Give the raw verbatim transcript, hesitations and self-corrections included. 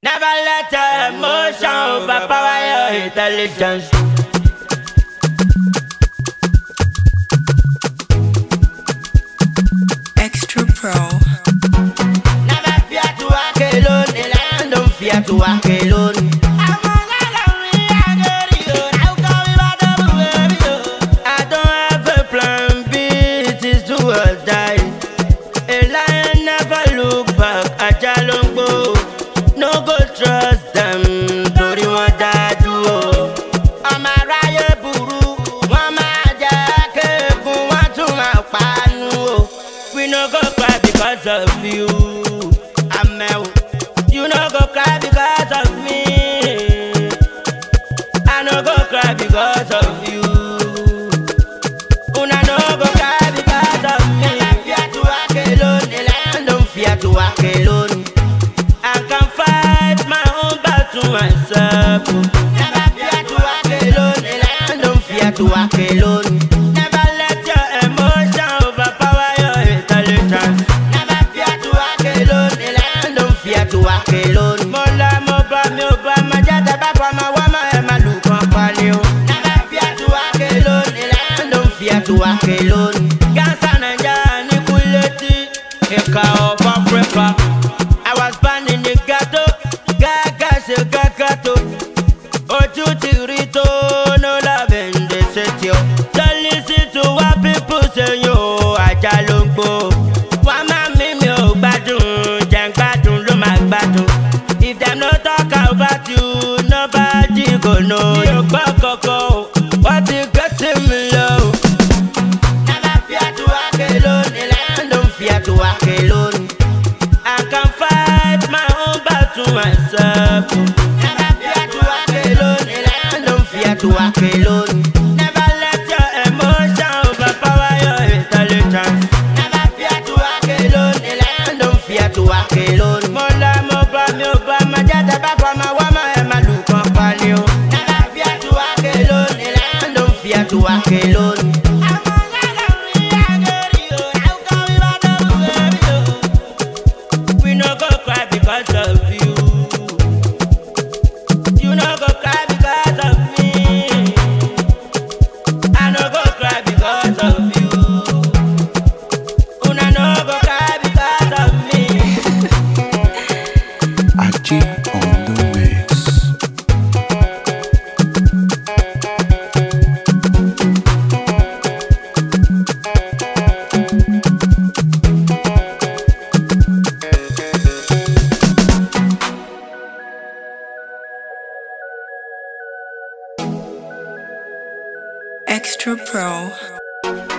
Never let your emotion overpower your intelligence. Extra Pro. Never fear to walk alone. The lion don't fear to walk alone. I don't have a plan B, it is do or die. A lion never look back, ajá ló ń gbó. No go trust them, torí wọ́n dájú o. Ọmọ aráyé burú, wọ́n máa jẹ́ kéèkún, wọ́n tún máa panu o. We no go cry because of you, amẹ́wò. You no go cry because of me. I no go cry because of you. Una no go cry because of me. Never fear to walk alone, the lion don't fear to walk alone. I can fight my own battle myself. Never fear to walk alone, the lion don't fear to walk alone. Never let your emotion overpower your intelligence. Never fear to walk alone, the lion don't fear to walk alone. Mola mo ba mi o ba ma jade ba fa ma wa ma e ma lu kan pa ni o. Never fear to walk alone, the lion don't fear to walk alone. Gansa Naija ni kuleti, Eka of Africa. I was born in the ghetto, gaga se gagato. Ojú ti rí tó, no love in the city. Don't listen to what people say, yo, ajá ló ń gbó. Wọ́n máa mí mi ò gbádùn, jẹ́ ń gbádùn ló máa gbádùn. If dem no talk about you, nobody go know. Mi ò gbọ́ kankan o, wọ́n ti gẹ́tì mi lọ. Never fear to walk alone, the lion don't fear to walk alone. I can fight my own battle myself. Never fear to walk alone, the lion don't fear to walk alone. Never let your emotion overpower your intelligence. Never fear to walk alone, the lion don't fear to walk alone. Mola mo ba mi o ba ma jade ba fa ma wa ma e ma lu kan pa ni o. Never fear to walk alone, the lion don't fear to walk alone. We no go cry because of you. You no go cry because of me. I no go cry because of you. Una no go cry because of me. Aji on the mix. Extra Pro.